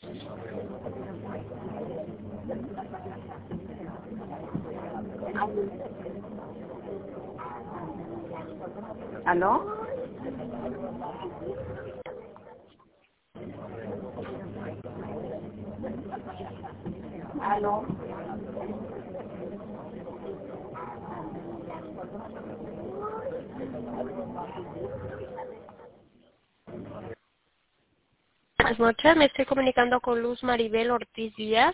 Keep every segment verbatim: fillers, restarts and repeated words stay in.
¿Aló? ¿Aló? Buenas noches, me estoy comunicando con Luz Maribel Ortiz Díaz.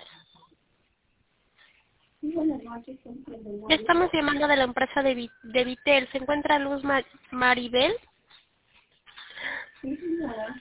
Sí, buenas noches. siempre me Ya voy. estamos llamando de la empresa de, Vi- de Vitel. ¿Se encuentra Luz Ma- Maribel? Sí, señora.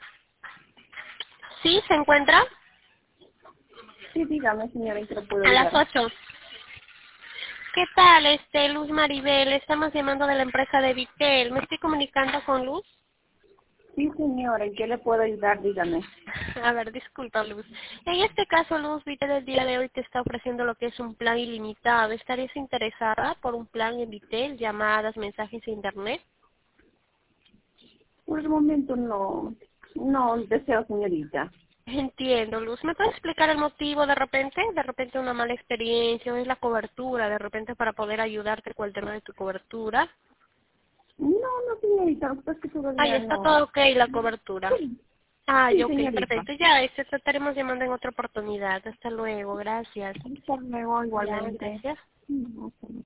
Sí, se encuentra Sí, dígame, señora, ¿en qué le puedo a las ayudar? ocho. ¿Qué tal, este Luz Maribel? Estamos llamando de la empresa de Vitel. ¿Me estoy comunicando con Luz? Sí, señora, ¿en qué le puedo ayudar? Dígame. A ver, disculpa, Luz. En este caso, Luz, Vitel el día de hoy te está ofreciendo lo que es un plan ilimitado. ¿Estarías interesada por un plan en Vitel, llamadas, mensajes e internet? Por el momento no, no deseo, señorita. Entiendo, Luz. ¿Me puedes explicar el motivo de repente? De repente una mala experiencia, o es la cobertura, de repente para poder ayudarte con el tema de tu cobertura. No, no, señorita, lo que pasa es que Ay, todavía está todo no. ok la cobertura. Sí, Ay, sí, ok, señorita. perfecto. Ya, este, te estaremos llamando en otra oportunidad. Hasta luego, gracias. Hasta luego, Ya, igualmente. gracias. Mm, hasta luego.